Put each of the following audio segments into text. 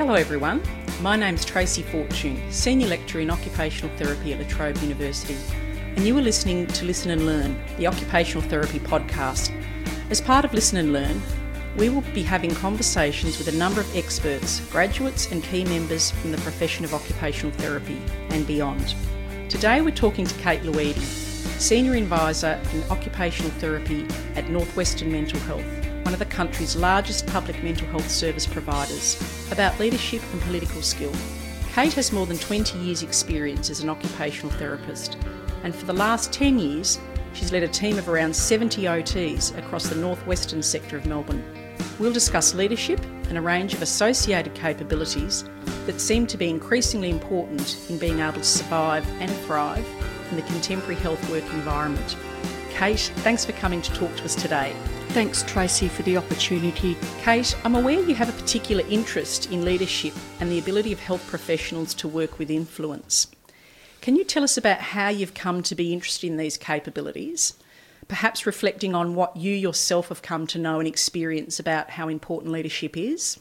Hello everyone, my name's Tracy Fortune, Senior Lecturer in Occupational Therapy at La Trobe University, and you are listening to Listen and Learn, the Occupational Therapy podcast. As part of Listen and Learn, we will be having conversations with a number of experts, graduates and key members from the profession of occupational therapy and beyond. Today we're talking to Kate Luidi, Senior Advisor in Occupational Therapy at Northwestern Mental Health, one of the country's largest public mental health service providers, about leadership and political skill. Kate has more than 20 years' experience as an occupational therapist, and for the last 10 years, she's led a team of around 70 OTs across the northwestern sector of Melbourne. We'll discuss leadership and a range of associated capabilities that seem to be increasingly important in being able to survive and thrive in the contemporary health work environment. Kate, thanks for coming to talk to us today. Thanks, Tracy, for the opportunity. Kate, I'm aware you have a particular interest in leadership and the ability of health professionals to work with influence. Can you tell us about how you've come to be interested in these capabilities, perhaps reflecting on what you yourself have come to know and experience about how important leadership is?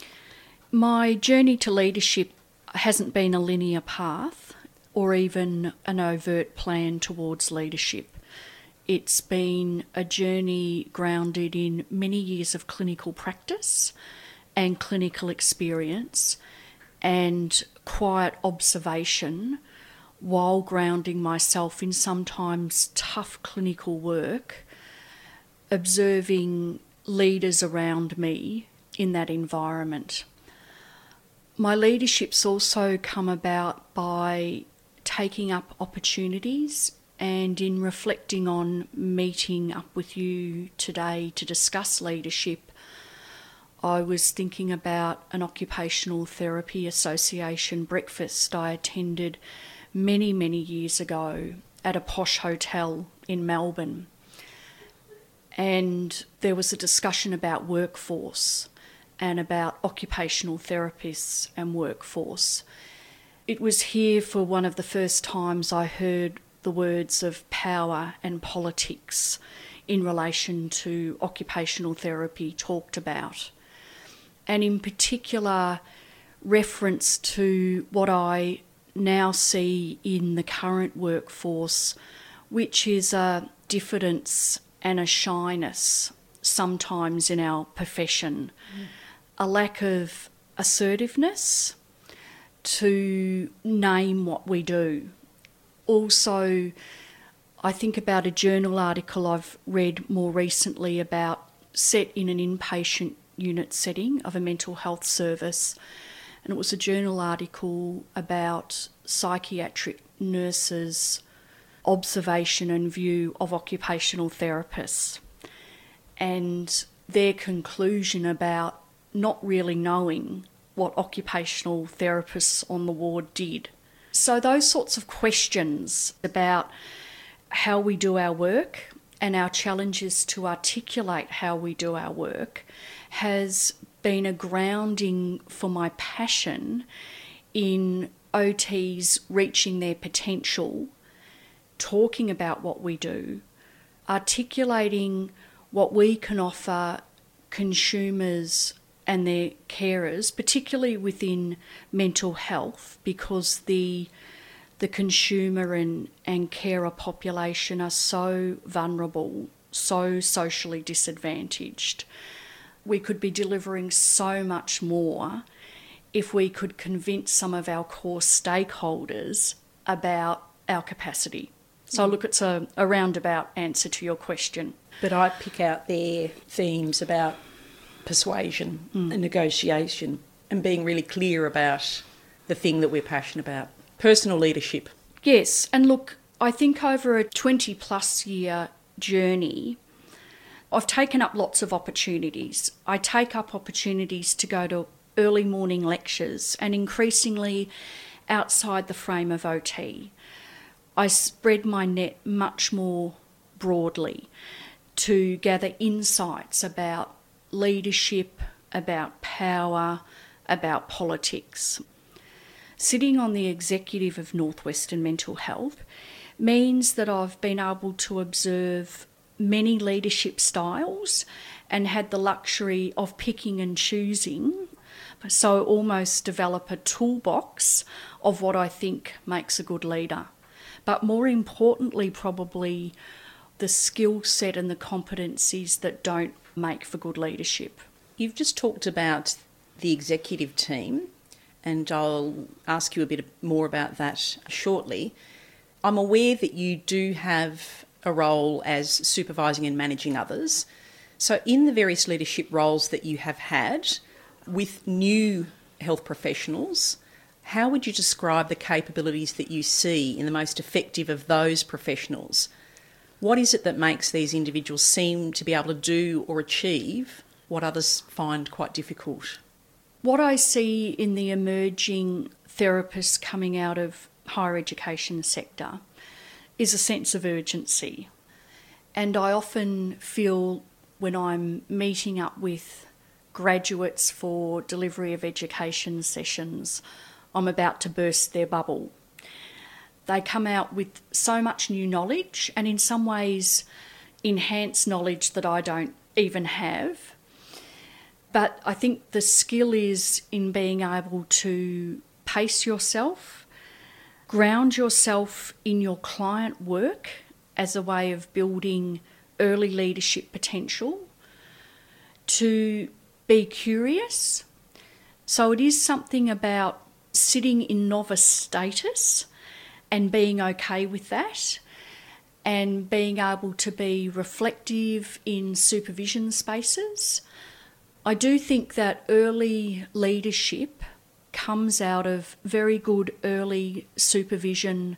My journey to leadership hasn't been a linear path or even an overt plan towards leadership. It's been a journey grounded in many years of clinical practice and clinical experience and quiet observation while grounding myself in sometimes tough clinical work, observing leaders around me in that environment. My leadership's also come about by taking up opportunities, and in reflecting on meeting up with you today to discuss leadership, I was thinking about an occupational therapy association breakfast I attended many, many years ago at a posh hotel in Melbourne. And there was a discussion about workforce and about occupational therapists and workforce. It was here for one of the first times I heard the words of power and politics in relation to occupational therapy talked about, and in particular reference to what I now see in the current workforce, which is a diffidence and a shyness sometimes in our profession, a lack of assertiveness to name what we do. Also, I think about a journal article I've read more recently about set in an inpatient unit setting of a mental health service, and it was a journal article about psychiatric nurses' observation and view of occupational therapists and their conclusion about not really knowing what occupational therapists on the ward did. So those sorts of questions about how we do our work and our challenges to articulate how we do our work has been a grounding for my passion in OTs reaching their potential, talking about what we do, articulating what we can offer consumers and their carers, particularly within mental health, because the consumer and carer population are so vulnerable, so socially disadvantaged. We could be delivering so much more if we could convince some of our core stakeholders about our capacity. So look, it's a roundabout answer to your question. But I pick out their themes about persuasion and negotiation and being really clear about the thing that we're passionate about. Personal leadership. Yes, and look, I think over a 20-plus year journey, I've taken up lots of opportunities. I take up opportunities to go to early morning lectures and increasingly outside the frame of OT. I spread my net much more broadly to gather insights about leadership, about power, about politics. Sitting on the executive of Northwestern Mental Health means that I've been able to observe many leadership styles and had the luxury of picking and choosing So almost develop a toolbox of what I think makes a good leader. But more importantly, probably the skill set and the competencies that don't make for good leadership. You've just talked about the executive team, and I'll ask you a bit more about that shortly. I'm aware that you do have a role as supervising and managing others. So in the various leadership roles that you have had with new health professionals, how would you describe the capabilities that you see in the most effective of those professionals? What is it that makes these individuals seem to be able to do or achieve what others find quite difficult? What I see in the emerging therapists coming out of higher education sector is a sense of urgency. And I often feel when I'm meeting up with graduates for delivery of education sessions, I'm about to burst their bubble. They come out with so much new knowledge, and in some ways enhanced knowledge that I don't even have. But I think the skill is in being able to pace yourself, ground yourself in your client work as a way of building early leadership potential, to be curious. So it is something about sitting in novice status and being okay with that, and being able to be reflective in supervision spaces. I do think that early leadership comes out of very good early supervision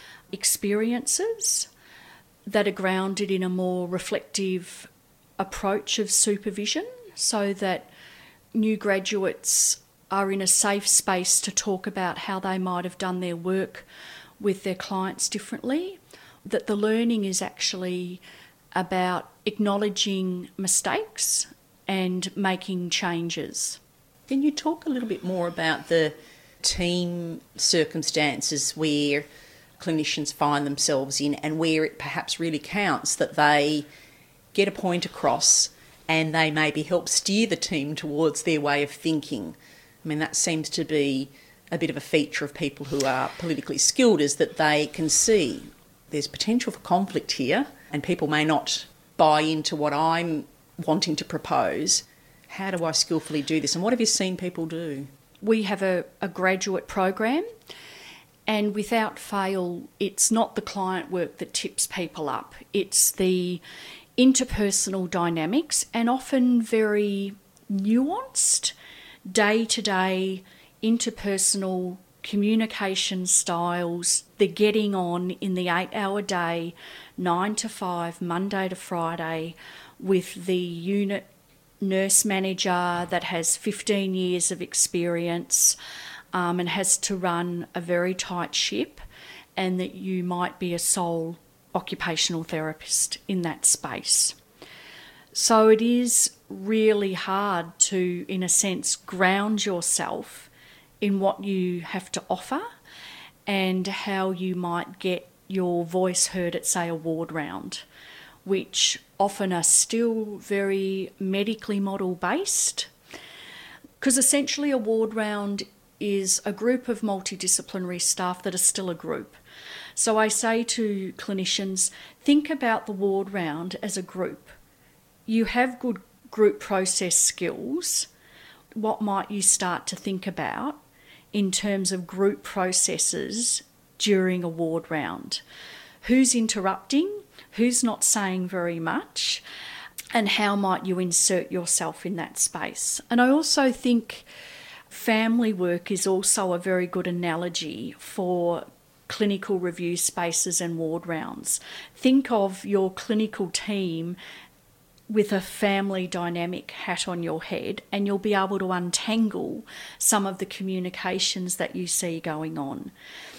experiences that are grounded in a more reflective approach of supervision, so that new graduates are in a safe space to talk about how they might have done their work with their clients differently, that the learning is actually about acknowledging mistakes and making changes. Can you talk a little bit more about the team circumstances where clinicians find themselves in, and where it perhaps really counts that they get a point across and they maybe help steer the team towards their way of thinking? I mean, that seems to be a bit of a feature of people who are politically skilled, is that they can see there's potential for conflict here and people may not buy into what I'm wanting to propose. How do I skillfully do this? And what have you seen people do? We have a graduate program, and without fail, it's not the client work that tips people up. It's the interpersonal dynamics, and often very nuanced, day-to-day interpersonal communication styles, the getting on in the 8-hour day, 9 to 5, Monday to Friday, with the unit nurse manager that has 15 years of experience and has to run a very tight ship, and that you might be a sole occupational therapist in that space. So it is really hard to, in a sense, ground yourself in what you have to offer and how you might get your voice heard at, say, a ward round, which often are still very medically model based, because essentially a ward round is a group of multidisciplinary staff that are still a group. So I say to clinicians, think about the ward round as a group. You have good group process skills. What might you start to think about in terms of group processes during a ward round? Who's interrupting? Who's not saying very much? And how might you insert yourself in that space? And I also think family work is also a very good analogy for clinical review spaces and ward rounds. Think of your clinical team with a family dynamic hat on your head, and you'll be able to untangle some of the communications that you see going on.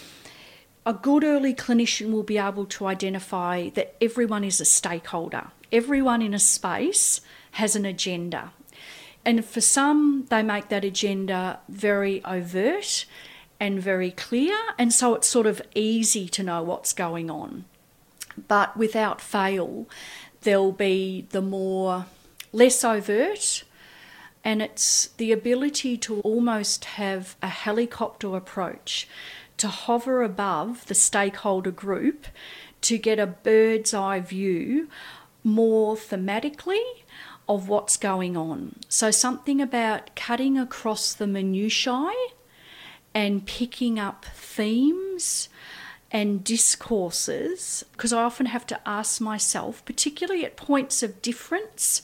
A good early clinician will be able to identify that everyone is a stakeholder. Everyone in a space has an agenda. And for some, they make that agenda very overt and very clear, and so it's sort of easy to know what's going on. But without fail, there'll be the less overt, And it's the ability to almost have a helicopter approach, to hover above the stakeholder group, to get a bird's eye view more thematically of what's going on. So something about cutting across the minutiae and picking up themes and discourses, because I often have to ask myself, particularly at points of difference,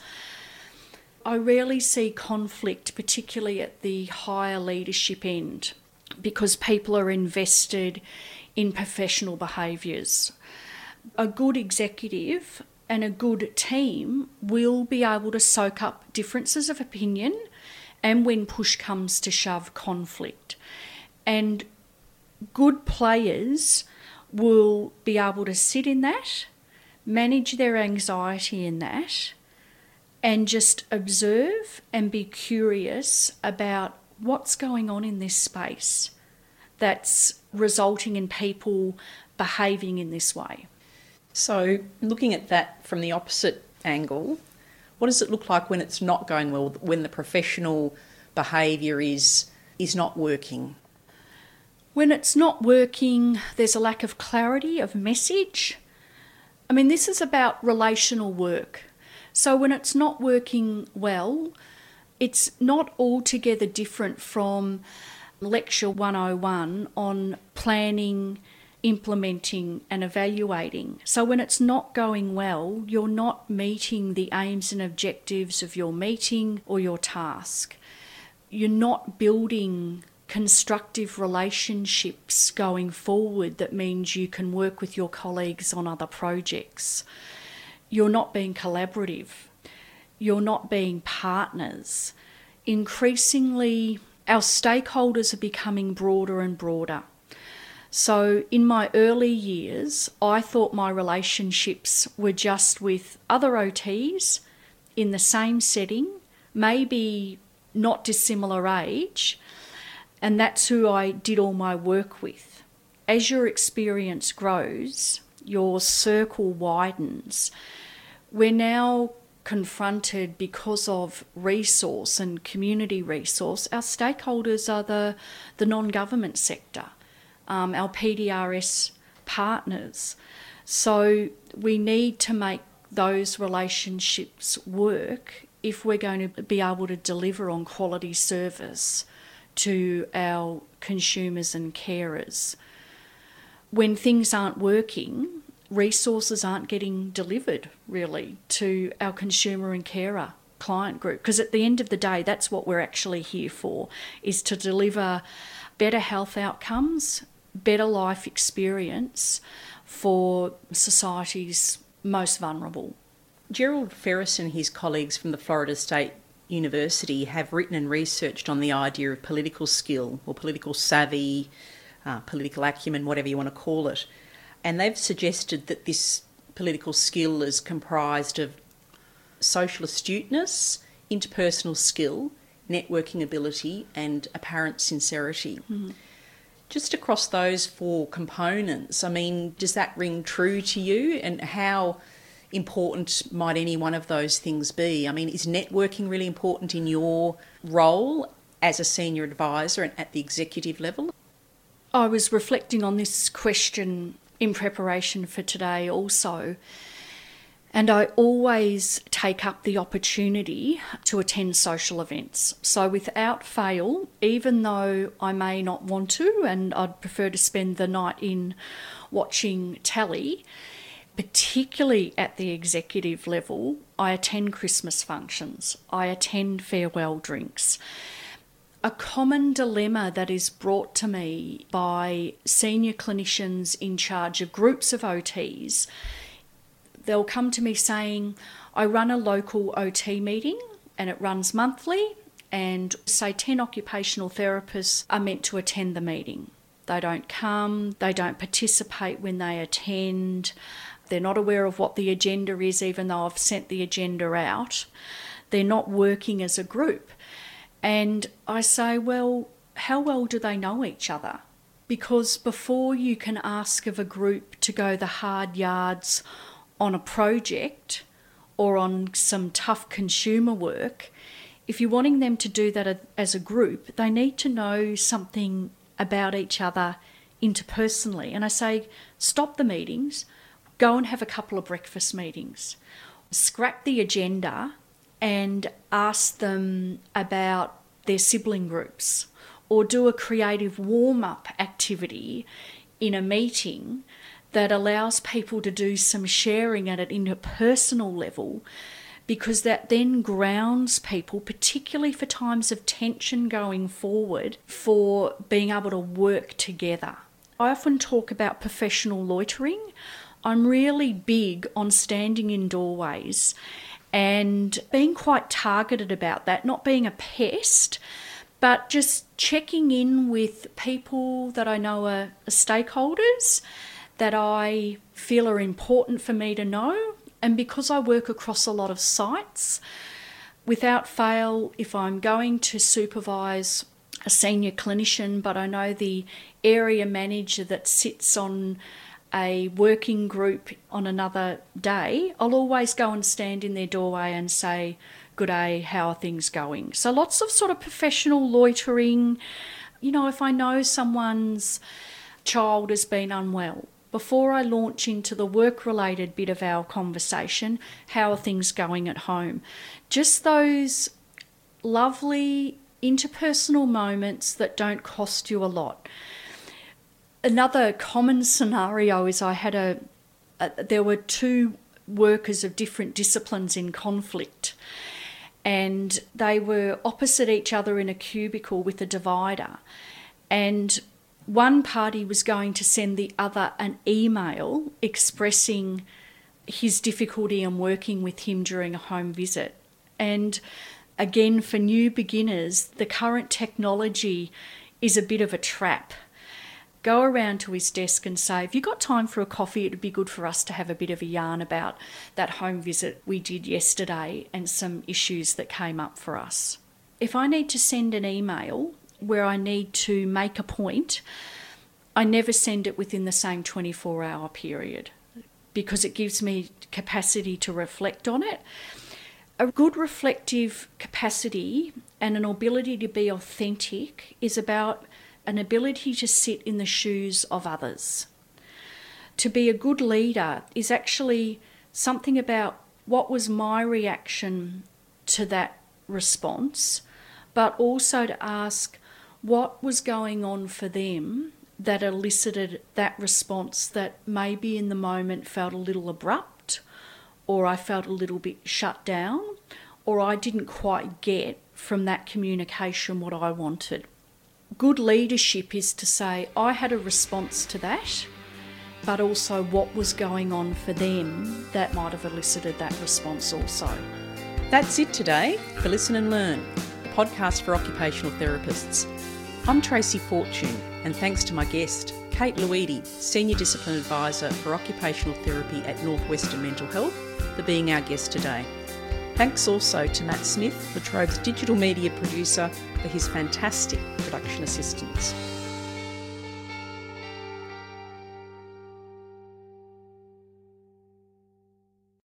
I rarely see conflict, particularly at the higher leadership end, because people are invested in professional behaviours. A good executive and a good team will be able to soak up differences of opinion and, when push comes to shove, conflict. And good players will be able to sit in that, manage their anxiety in that, and just observe and be curious about what's going on in this space that's resulting in people behaving in this way. So, looking at that from the opposite angle, what does it look like when it's not going well, when the professional behaviour is not working? When it's not working, there's a lack of clarity of message. I mean, this is about relational work. So when it's not working well, it's not altogether different from Lecture 101 on planning, implementing and evaluating. So when it's not going well, you're not meeting the aims and objectives of your meeting or your task. You're not building constructive relationships going forward that means you can work with your colleagues on other projects. You're not being collaborative. You're not being partners. Increasingly, our stakeholders are becoming broader and broader. So in my early years, I thought my relationships were just with other OTs in the same setting, maybe not dissimilar age, and that's who I did all my work with. As your experience grows, your circle widens. We're now confronted, because of resource and community resource, our stakeholders are the non-government sector, our PDRS partners. So we need to make those relationships work if we're going to be able to deliver on quality service to our consumers and carers. When things aren't working, resources aren't getting delivered really to our consumer and carer client group, because at the end of the day, that's what we're actually here for, is to deliver better health outcomes, better life experience for society's most vulnerable. Gerald Ferris and his colleagues from the Florida State University have written and researched on the idea of political skill or political savvy, political acumen, whatever you want to call it. And they've suggested that this political skill is comprised of social astuteness, interpersonal skill, networking ability, and apparent sincerity. Mm-hmm. Just across those four components, I mean, does that ring true to you? And how important might any one of those things be? I mean, is networking really important in your role as a senior advisor and at the executive level? I was reflecting on this question in preparation for today also, and I always take up the opportunity to attend social events. So without fail, even though I may not want to, and I'd prefer to spend the night in watching telly, particularly at the executive level, I attend Christmas functions, I attend farewell drinks. A common dilemma that is brought to me by senior clinicians in charge of groups of OTs, they'll come to me saying, I run a local OT meeting and it runs monthly, and say 10 occupational therapists are meant to attend the meeting. They don't come, they don't participate when they attend, they're not aware of what the agenda is even though I've sent the agenda out. They're not working as a group. And I say, well, how well do they know each other? Because before you can ask of a group to go the hard yards on a project or on some tough consumer work, if you're wanting them to do that as a group, they need to know something about each other interpersonally. And I say, stop the meetings, go and have a couple of breakfast meetings. Scrap the agenda and ask them about their sibling groups, or do a creative warm-up activity in a meeting that allows people to do some sharing at an interpersonal level, because that then grounds people, particularly for times of tension going forward, for being able to work together. I often talk about professional loitering. I'm really big on standing in doorways and being quite targeted about that, not being a pest, but just checking in with people that I know are stakeholders, that I feel are important for me to know. And because I work across a lot of sites, without fail, if I'm going to supervise a senior clinician, but I know the area manager that sits on a working group on another day, I'll always go and stand in their doorway and say, "Good day, how are things going?" So lots of sort of professional loitering. You know, if I know someone's child has been unwell, before I launch into the work-related bit of our conversation, how are things going at home? Just those lovely interpersonal moments that don't cost you a lot. Another common scenario is I had there were two workers of different disciplines in conflict, and they were opposite each other in a cubicle with a divider, and one party was going to send the other an email expressing his difficulty in working with him during a home visit. And again, for new beginners, the current technology is a bit of a trap. Go around to his desk and say, "Have you got time for a coffee? It'd be good for us to have a bit of a yarn about that home visit we did yesterday and some issues that came up for us." If I need to send an email where I need to make a point, I never send it within the same 24-hour period, because it gives me capacity to reflect on it. A good reflective capacity and an ability to be authentic is about an ability to sit in the shoes of others. To be a good leader is actually something about what was my reaction to that response, but also to ask what was going on for them that elicited that response that maybe in the moment felt a little abrupt, or I felt a little bit shut down, or I didn't quite get from that communication what I wanted. Good leadership is to say, I had a response to that, but also what was going on for them that might have elicited that response also. That's it today for Listen and Learn, the podcast for occupational therapists. I'm Tracy Fortune, and thanks to my guest, Kate Luidi, Senior Discipline Advisor for Occupational Therapy at Northwestern Mental Health, for being our guest today. Thanks also to Matt Smith, La Trobe's digital media producer, for his fantastic production assistance.